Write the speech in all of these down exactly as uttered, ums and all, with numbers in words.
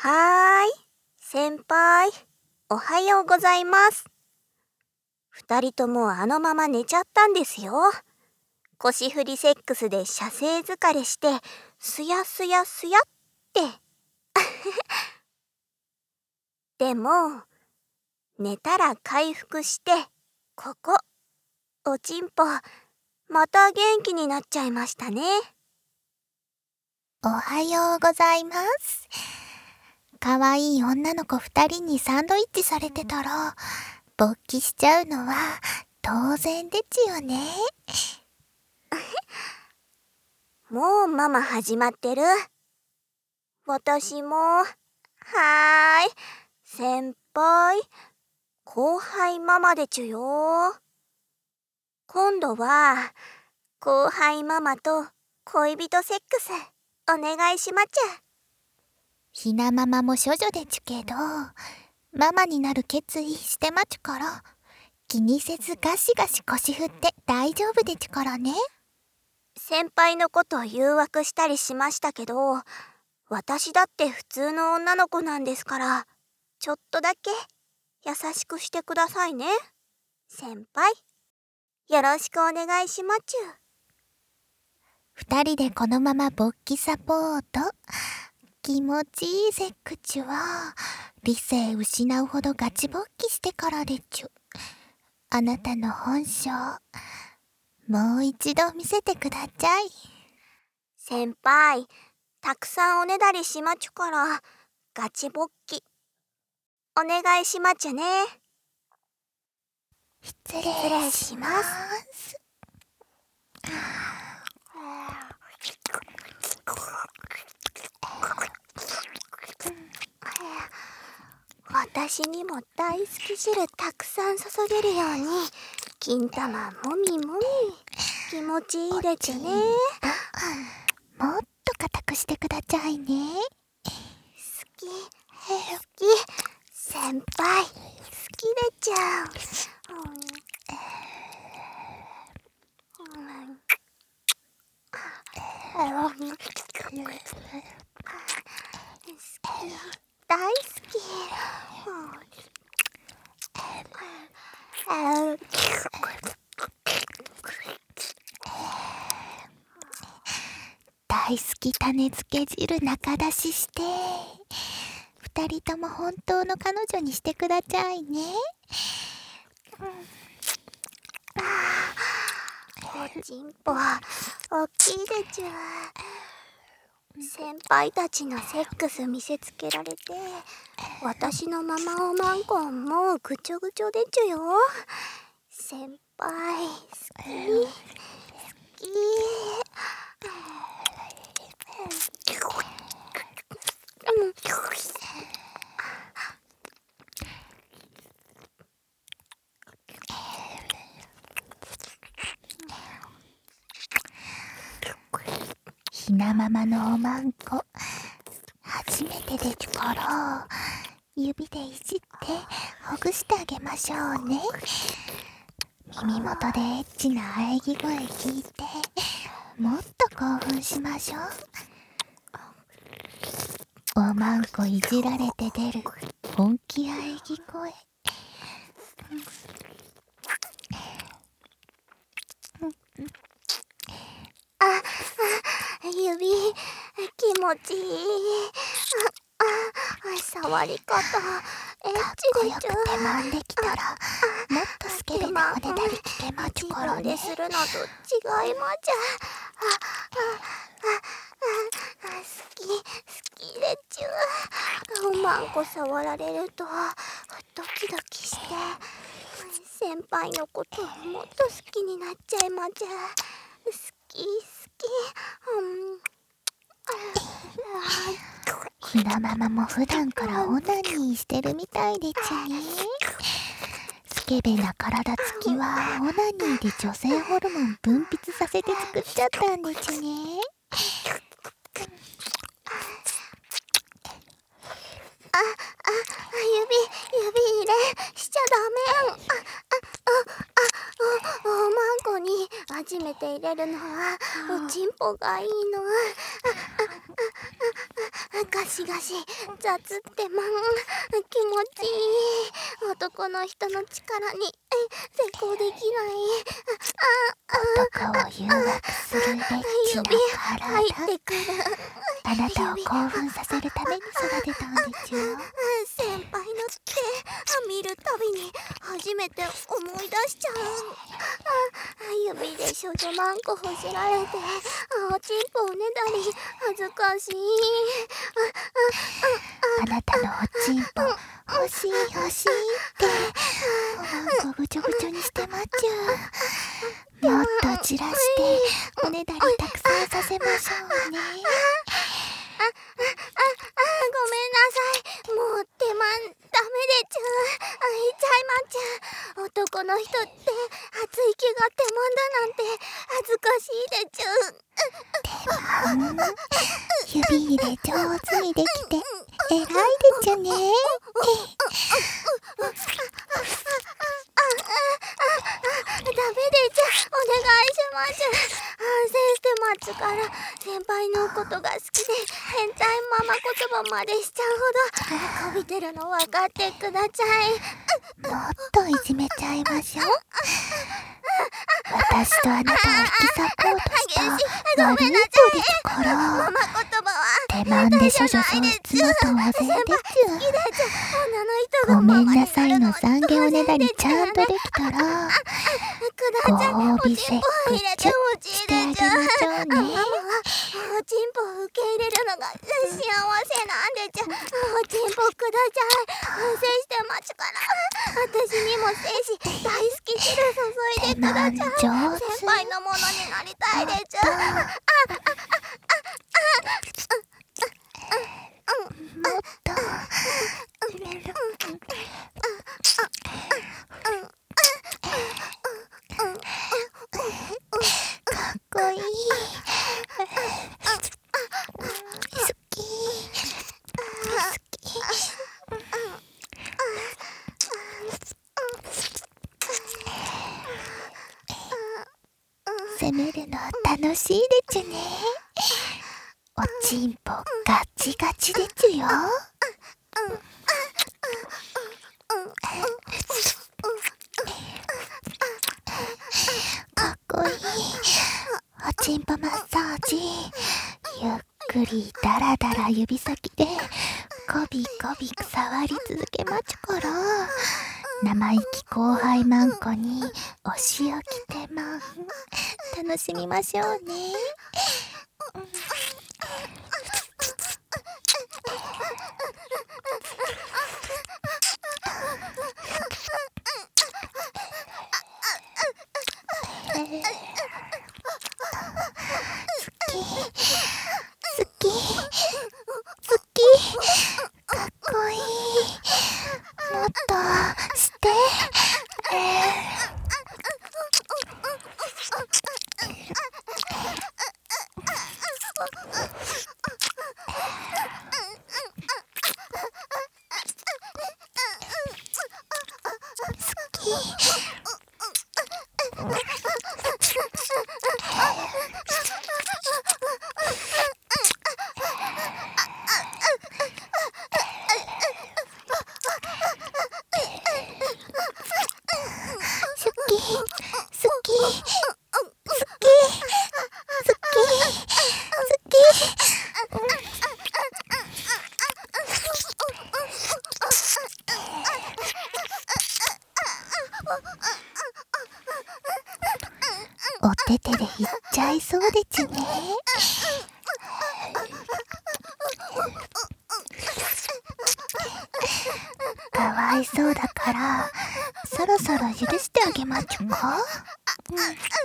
はーい、先輩、おはようございます。二人ともあのまま寝ちゃったんですよ。腰振りセックスで射精疲れして、すやすやすやって。でも、寝たら回復して、ここ、おちんぽ、また元気になっちゃいましたね。 おはようございます。かわいい女の子二人にサンドイッチされてたら、勃起しちゃうのは当然ですよね。 もうママ始まってる。私も、はーい、先輩、後輩ママでちゅよ。今度は、後輩ママと恋人セックス、お願いしまちゅ。 ひなママも処女でちゅけど、ママになる決意してまちゅから、気にせずガシガシ腰振って大丈夫でちゅからね。 先輩のこと誘惑したりしましたけど、私だって普通の女の子なんですから、ちょっとだけ優しくしてくださいね。先輩、よろしくお願いしまちゅ。 二人でこのまま勃起サポート。気持ちいいセックチュは、理性失うほどガチ勃起してからでちゅ。あなたの本性、もう一度見せてください。 先輩、たくさんおねだりしまちゅから、ガチ勃起、お願いしまちゅね。 失礼します。 私にも大好き汁たくさん注げるように、金玉もみもみ、気持ちいいでちゅね。 もっと固くしてくださいね。 好き、好き、先輩、好きでちゅ。大好き。 大好き種付け汁中出しして、二人とも本当の彼女にしてくださいね。 おちんぽ、おっきいでちゅ。先輩たちのセックス見せつけられて、私のママおまんこんもうぐちょぐちょでちゅよ。先輩、好き、好き。 ひなママのおまんこ、初めてでちゅから、指でいじってほぐしてあげましょうね。耳元でエッチな喘ぎ声聞いて、もっと興奮しましょう。おまんこいじられて出る本気喘ぎ声。 あ、あ、指、気持ちいい。あ、あ、触り方、エッチでちゅ。 かっこよく手間んできたら、もっとスケベなおねだり聞けまちゅからね。 自分でするのと違いまちゃ。あ、あ、あ、あ、好き、好きでちゅ。おまんこ触られるとドキドキして、先輩のこともっと好きになっちゃいまちゃ。好き、好き。うんひなママも普段からオナニーしてるみたいでちゅね。スケベな体つきはオナニーで女性ホルモン分泌させて作っちゃったんでちゅね。 あ、あ、指、指入れしちゃダメん。あ、あ、あ、あ、お、おまんこに初めて入れるのはおちんぽがいいの。あ、あ、あ、あ、ガガシガシ雑ってまん気持ちいい。男の人の力に成功できない。 男を誘惑するエッチな指体。 入ってくる。 あなたを興奮させるために育てたんでちゅよ。 先輩の手見るたびに初めて思い出しちゃう。あ指で少女マンコほじられておちんぽをねだり恥ずかしい。 あなたのおちんぽ欲しい欲しいっておまんこぐちょぐちょにしてまっちゅう。もっとじらしておねだりたくさんさせましょうね。 あ、あ、あ、ごめんなさい。もう手間ダメでちゅ。あ、いちゃいまっちゅ。男の人って熱い気が手間だなんて恥ずかしいでちゅ。 手間指入れ上手にできて偉いでちゅね。 ダメでちゅ。お願いしまちゅ。反省してまっちゅから先輩のことが好きで変態ママ言葉までしちゃうほどこびてるの分かってください。 もっといじめちゃいましょう。私とあなたを引き裂こうとした悪い子でちゅから。 ママ言葉は手間で処女喪失の当然でちゅ。ごめんなさいの懺悔おねだりちゃんとできたらご褒美セックチュしてあげましょうね。 ママはおちんぽを受け入れるのが幸せなんでちゅ。おちんぽください。反省してまちゅから私にも精子大好き汁注いでください。先輩のものになりたいでちゅ。 もっとかっこいい。好き好き。攻めるの楽しいでちゅね。おちんぽガチガチでちゅよ。かっこいい。おちんぽマッサージゆっくりダラダラ指先でこびこび触り続けまちゅから生意気後輩マンコにお仕置き手間楽しみましょうね。好き好きかっこいい。もっとしてお手手でいっちゃいそうでちゅね。かわいそうだからそろそろ許してあげまちゅか。うん、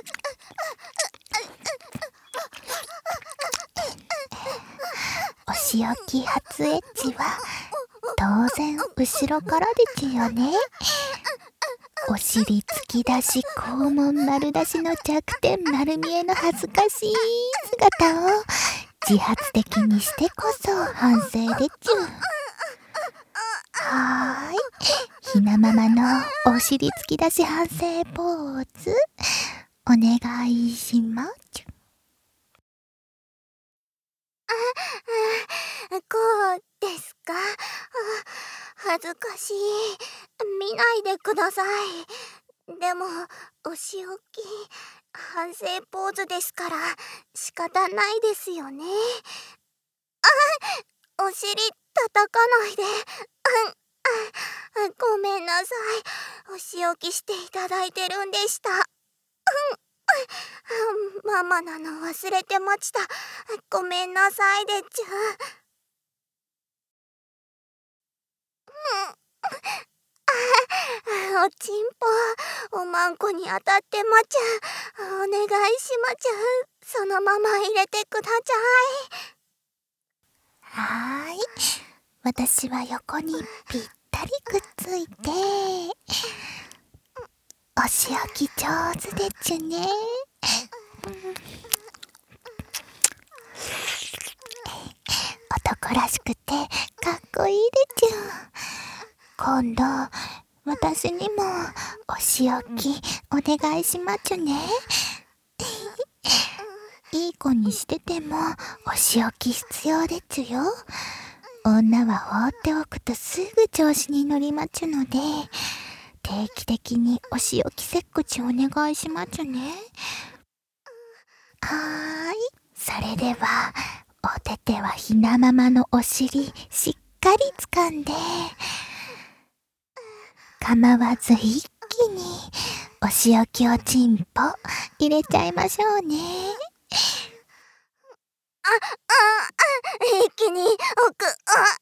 お仕置き初エッチは当然後ろからでちゅよね。お尻突き出し肛門丸出しの弱点丸見えの恥ずかしい姿を自発的にしてこそ反省でちゅ。はーい、ひなママのお尻突き出し反省ポーズお願いします。 こう恥ずかしい。見ないでください。でもお仕置き反省ポーズですから仕方ないですよね。あ、お尻叩かないで。うん、あ、ごめんなさい。お仕置きしていただいてるんでした。うん、ママなの忘れてました。ごめんなさいでちゅ。うん、おちんぽおまんこに当たってまちゃ。お願いしまちゃ。そのまま入れてください。はーい。私は横にぴったりくっついて、お仕置き上手でちゅね。男らしくてかっこいいでちゅ。今度私にもお仕置きお願いしまちゅね。いい子にしててもお仕置き必要でちゅよ。女は放っておくとすぐ調子に乗りまちゅので、定期的にお仕置きせっくちお願いしまちゅね。はーい。それではお手手はひなママのお尻しっかり掴んで、構わず一気にお仕置きをちんぽ入れちゃいましょうね。 あ、あ、あ、一気に奥、あ、あ、あ、あ、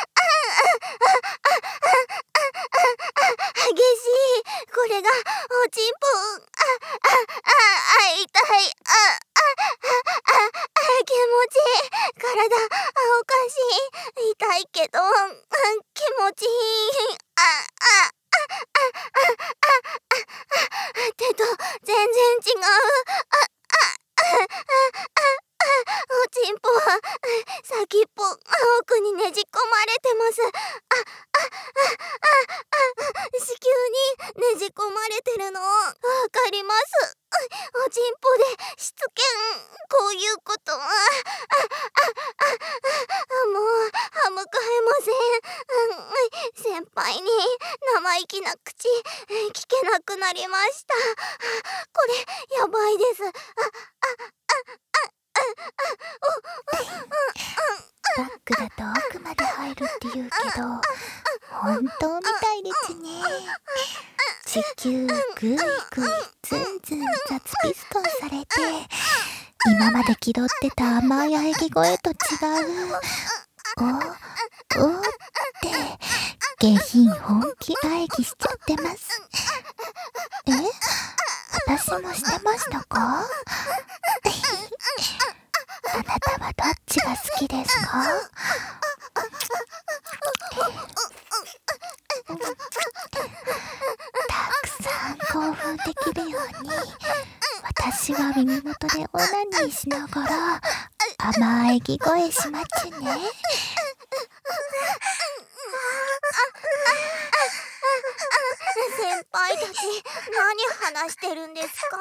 激しい。これがおちんぽ。あ、あ、あ、痛い。あ、あ、あ、あ、気持ちいい。体おかしい。痛いけど気持ちいい。あ、あ、あ、あ、あ、あ、あ、手と全然違う。あ、あ、あ、あ、おちんぽは先っぽ奥にねじ込まれてます。あ、あ、あ、あ、あ、子宮にねじ込まれてるのわかります。おちんぽでしつけん。こういうこと。あ、あ、あ、あ、もう歯向かえません。先輩に生意気な口聞けなくなりました。これやばいです。あ、あ、 バッグだと奥まで入るって言うけど、本当みたいですね。地球ぐいぐいずんずん雑ピストンされて、今まで気取ってた甘い喘ぎ声と違うおおって下品本気喘ぎしちゃってます。え、私もしてましたか？あなたはどっちが好きですか？たくさん興奮できるように、私は耳元でオナニーしながら甘いぎ声しまちゅね。 先輩たち何話してるんですか？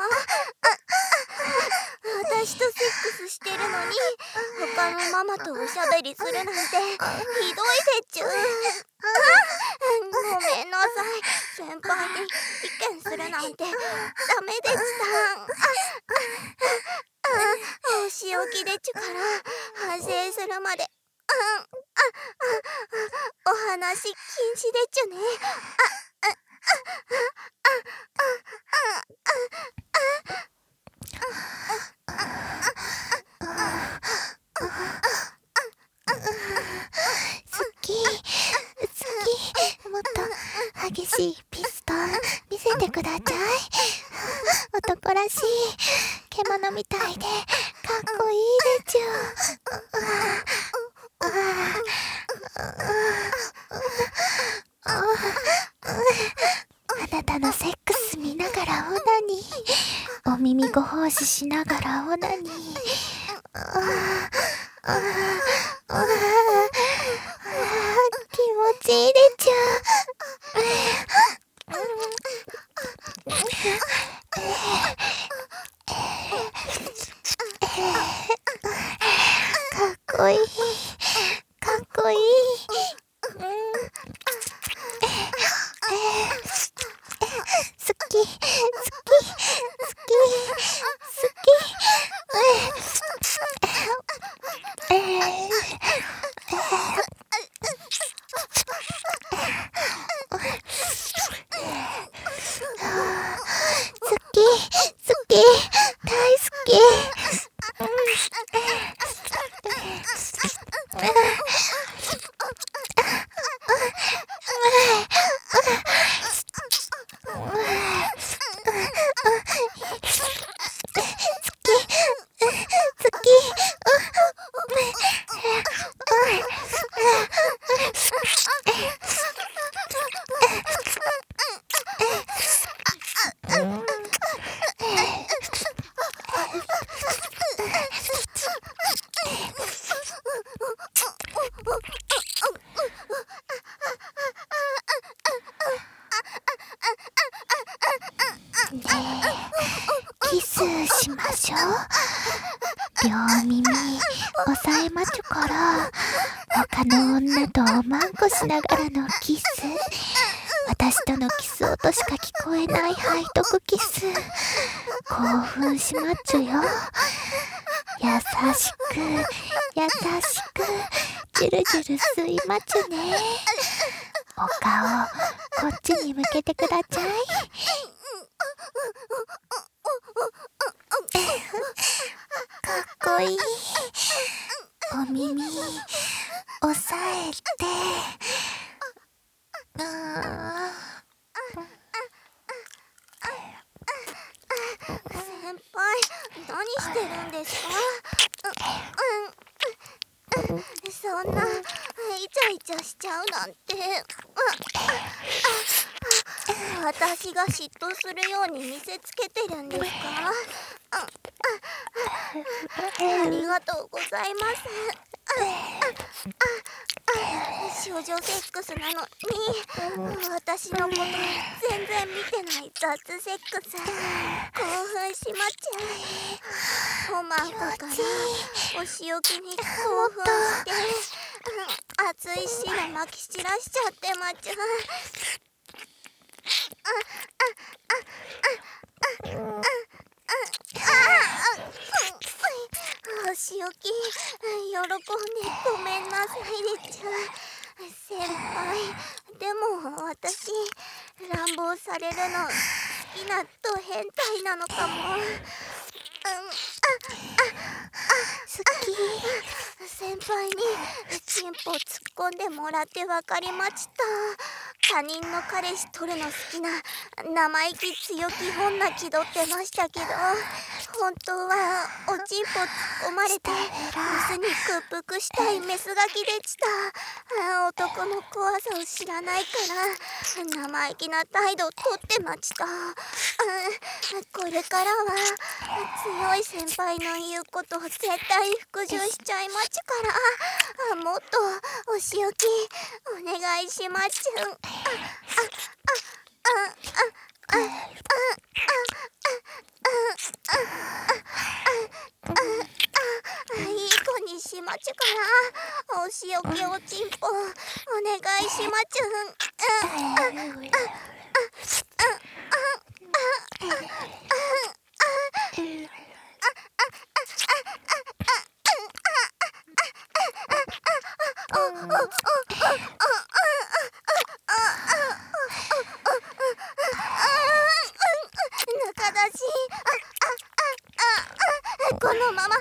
私とセックスしてるのに他のママとおしゃべりするなんてひどいでちゅ。ごめんなさい。先輩に意見するなんてダメでした。お仕置きでちゅから反省するまでお話禁止でちゅね。 好き好き、もっと激しいピストン見せてください。男らしい獣みたいでかっこいいでちゅ。あなたのセックス見ながらオナニー、お耳ご奉仕しながらオナニー。気持ちいいでちゅ。かっこいいかっこいい。 キスしましょう。両耳押さえまちゅから他の女とおまんこしながらのキス。私とのキス音しか聞こえない背徳キス。興奮しまっちゅよ。優しく優しくジュルジュル吸いまちゅね。お顔こっちに向けてくだちゃい。かっこいい。お耳押さえて。うーん先輩、何してるんですか？うんうん、そんなイチャイチャしちゃうなんて。私が嫉妬するように見せつけてるんですか？ありがとうございます。少女セックスなのに私のこと全然見てない雑セックス。興奮しまっちゃう。おまんこからお仕置きに興奮して熱い汁まき散らしちゃってまっちゃう。お仕置き喜んでごめんなさいでちゅ。先輩、でも私乱暴されるの好きなド変態なのかも。うん、 好き。 先輩にチンポ突っ込んでもらって分かりました。他人の彼氏取るの好きな生意気強気女気取ってましたけど、本当はおちんぽ突っ込まれてメスに屈服したいメスガキでした。男の怖さを知らないから生意気な態度をとってました。これからは強い先輩の言うことを絶対服従しちゃいまちゅから、もっとお仕置きお願いしまちゅ。いい子にしまちゅからお仕置きおちんぽお願いしまちゅ。中だし、このまま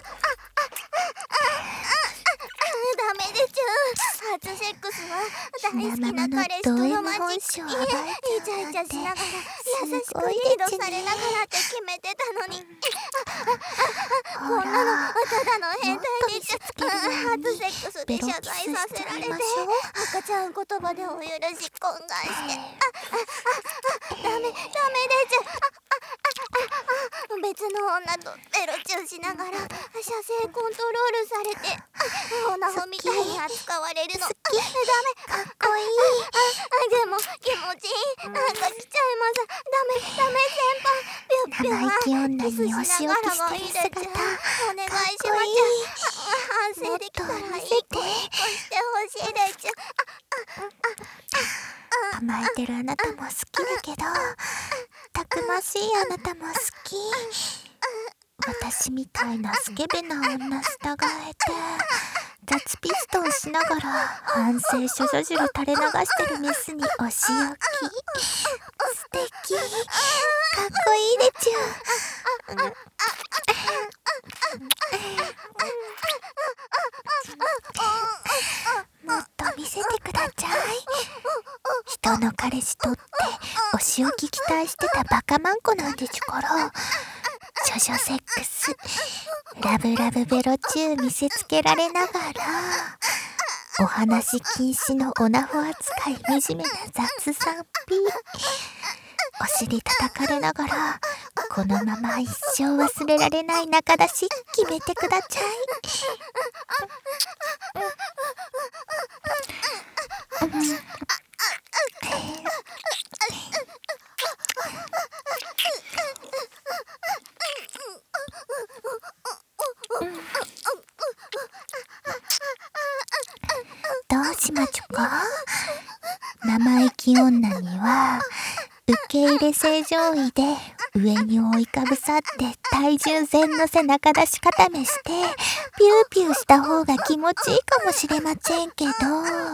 ダメでちゅ。初セックスは大好きな彼氏とロマンチックにイチャイチャしながら優しくリードされながらって決めてたのに、こんなのただの変態でちゅ。初セックスで謝罪させられて赤ちゃん言葉でお許し懇願してダメダメでちゅ。別の女とエロチューしながら射精コントロールされてオナホみたいに扱われるの。ダメ、かっこいい。でも気持ちいい。なんか来ちゃいます。ダメダメ先輩。ぴょっぴょはキスしながらがいいでちゅ。お願いしまちゅ。反省できたらいい子いい子してほしいでちゅ。 甘えてるあなたも好きだけど、たくましいあなたも好き。私みたいなスケベな女従えて雑ピストンしながら反省処女汁垂れ流してるメスにお仕置き。素敵、かっこいいでちゅ。 人の彼氏とってお仕置き期待してたバカマンコなんでちゅから、処女セックス、ラブラブベロチュー見せつけられながら、お話禁止のオナホ扱い惨めな雑さんぴー。お尻叩かれながら、このまま一生忘れられない仲だし決めてくだちゃい。どうしまちゅか？生意気女には受け入れ正常位で上に覆いかぶさって体重全の背中出し固めしてピューピューした方が気持ちいいかもしれませんけど、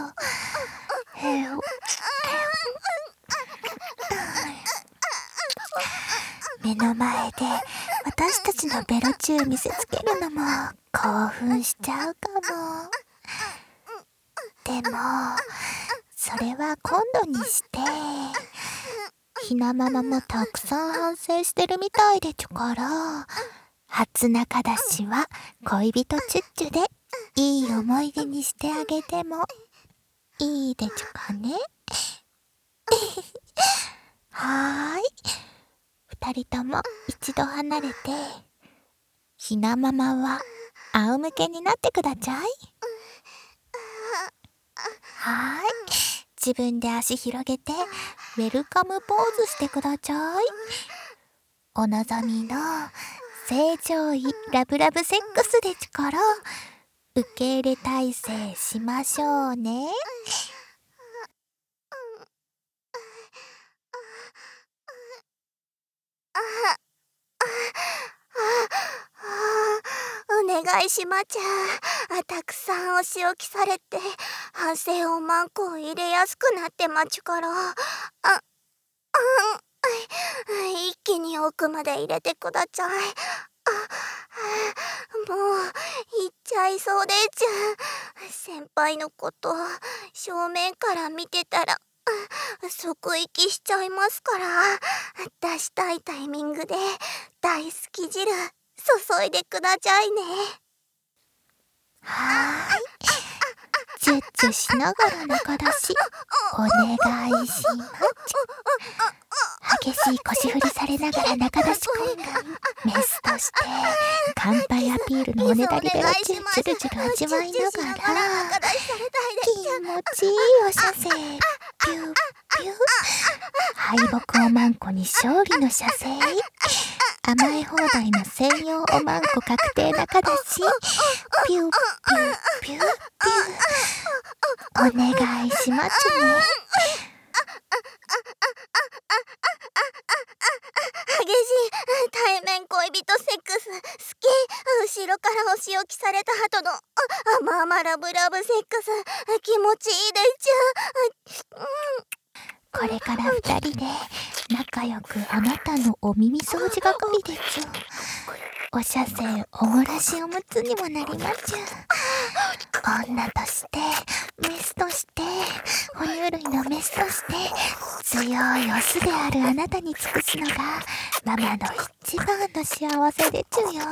目の前で私たちのベロチュー見せつけるのも興奮しちゃうかも。でもそれは今度にして、ひなママもたくさん反省してるみたいでちゅから、初仲だしは恋人チュッチュでいい思い出にしてあげてもいいでちゅかね。はーい、二人とも一度離れて、ひなママは仰向けになってくだちゃい。はーい、自分で足広げてウェルカムポーズしてくだちゃい。お望みの正常位ラブラブセックスでちから受け入れ体制しましょうね。 お願いしまちゃ。たくさんお仕置きされて反省をマンコを入れやすくなってまちゅから、あ、うん、一気に奥まで入れてくだちゃい。あ、もう行っちゃいそうでちゅ。先輩のこと正面から見てたら即息しちゃいますから、出したいタイミングで大好き汁注いでくだちゃいね。 はーい、チュッチュしながら中出しお願いします。激しい腰振りされながら中出しコインがメスとして乾杯アピールのおねだりベロチューチュルチュル味わいながら、気持ちいいお射精ピューピュー、敗北おまんこに勝利の射精、甘え放題の専用おまんこ確定中出しピューピューピューピュー、お願いしますね。 激しい対面恋人セックス好き。後ろからお仕置きされた後の甘々ラブラブセックス気持ちいいでちゅ。 これから二人で仲良くあなたのお耳掃除係でちゅ。お射精おもらしおむつにもなりまちゅ。女としてメスとして哺乳類のメスとして強いオスであるあなたに尽くすのがママの一番の幸せでちゅよ。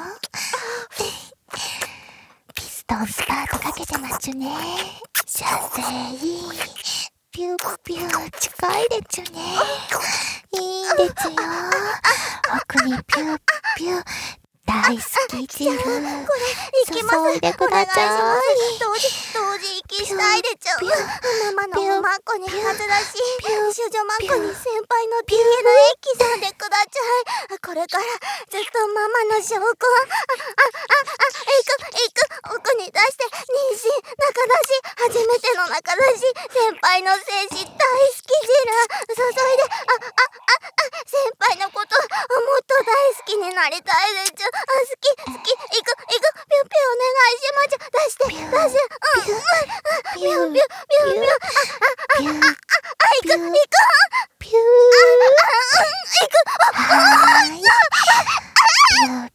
ピストンスパートかけてまちゅね。射精ピューピュー近いでちゅね。いいでちゅよ。奥にピューピュー大好き汁注いでくだちゃい。 同時同時息したいでちゅ。ママのおまんこにはずだし、処女まんこに先輩の ディーエヌエー 刻んでくだちゃい。これからずっとママの証拠。ああああいくいく奥に出して妊娠中出し初めての中出し先輩の精子大好き汁注いで、あああ先輩のこともっと大好きになりたいでちゅ。好き好きいくいくピュッピュお願いしまちゅ。出して出してうんうんピュッピュピュッピュああああいくいくピューいくはーいピュー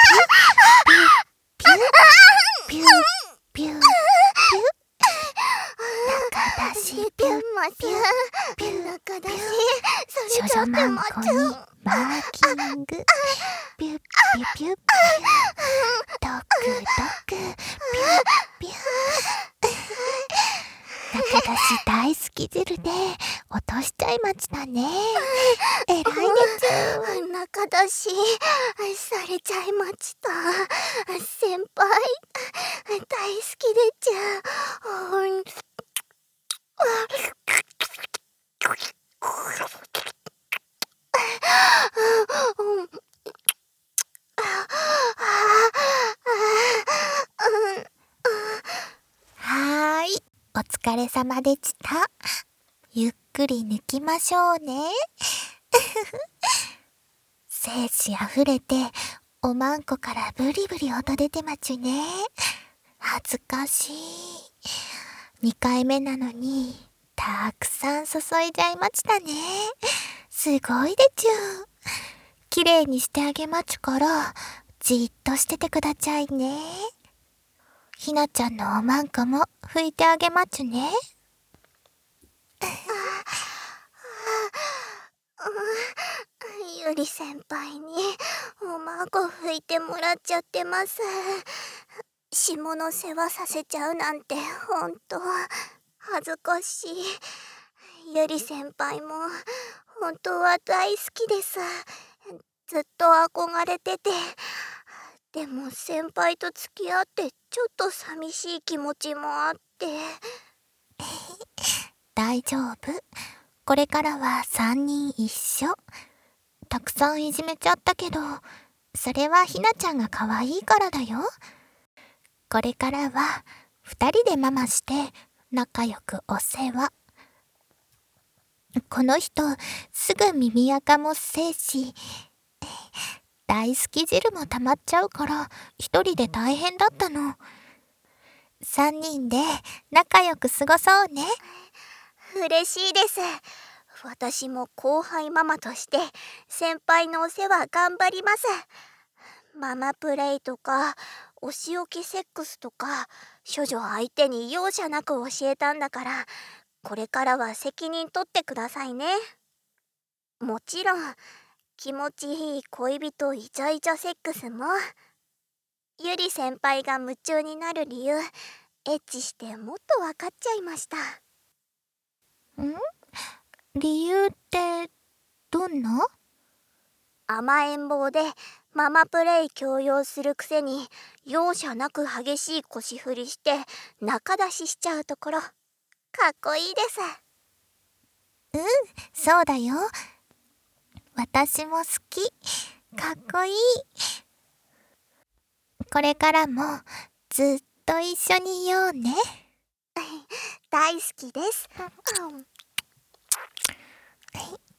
ピューピューピューピュー中出しピュッます。 ピュ中だし、 少女マンコにマーキング。ピュッピュッピュッピュッ。ドクドク。ピュッピュッ。中出し大好き汁で落としちゃいましたね。えらいでちゅ。 中だし、されちゃいました。先輩、大好きでちゅ。うんはーい、お疲れ様でした。ゆっくり抜きましょうね。精子あふれておまんこからブリブリ音出てまちゅね。恥ずかしい。にかいめなのにたくさん注いじゃいましたね。すごいでちゅ。きれいにしてあげまちゅからじっとしててくだちゃいね。ひなちゃんのおまんこも拭いてあげまちゅね。 ゆり先輩におまんこ拭いてもらっちゃってます。下の世話させちゃうなんてほんと恥ずかしい。ゆり先輩も本当は大好きです。ずっと憧れてて、でも先輩と付き合ってちょっと寂しい気持ちもあって。 大丈夫。これからはさんにん一緒。たくさんいじめちゃったけど、それはひなちゃんが可愛いからだよ。これからはふたりでママして仲良くお世話。この人すぐ耳垢もせえし、大好き汁も溜まっちゃうから一人で大変だったの。さんにんで仲良く過ごそうね。 嬉しいです。私も後輩ママとして先輩のお世話頑張ります。ママプレイとかお仕置きセックスとか処女相手に容赦なく教えたんだから、これからは責任取ってくださいね。もちろん気持ちいい恋人イチャイチャセックスも。ゆり先輩が夢中になる理由、エッチしてもっと分かっちゃいました。 ん？理由ってどんな？ 甘えん坊でママプレイ強要するくせに容赦なく激しい腰振りして仲出ししちゃうところ、かっこいいです。 うん、そうだよ。私も好き。かっこいい。これからもずっと一緒にいようね。 大好きです。 はい。